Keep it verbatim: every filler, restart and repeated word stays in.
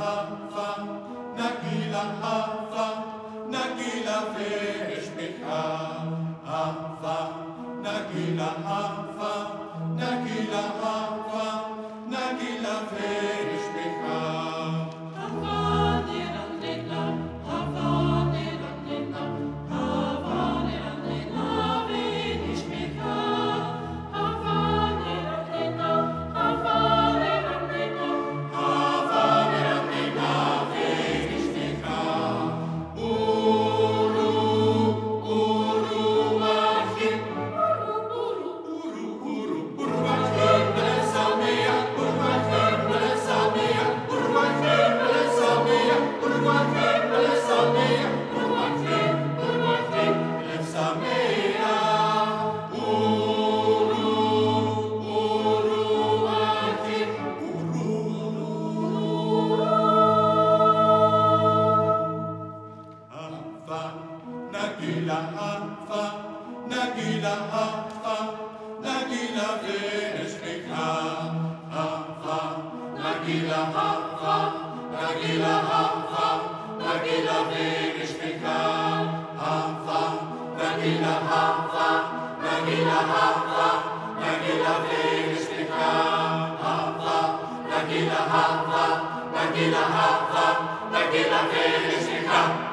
hava, nagila hava, nagila ונשפכה. hava, nagila hava, nagila hava, nagila ונשפכה. נגילה hava, נגילה hava, נגילה ונשפכה. hava, נגילה hava, נגילה hava, נגילה ונשפכה. hava, נגילה hava, נגילה hava, נגילה ונשפכה. hava, נגילה hava, נגילה hava, נגילה ונשפכה.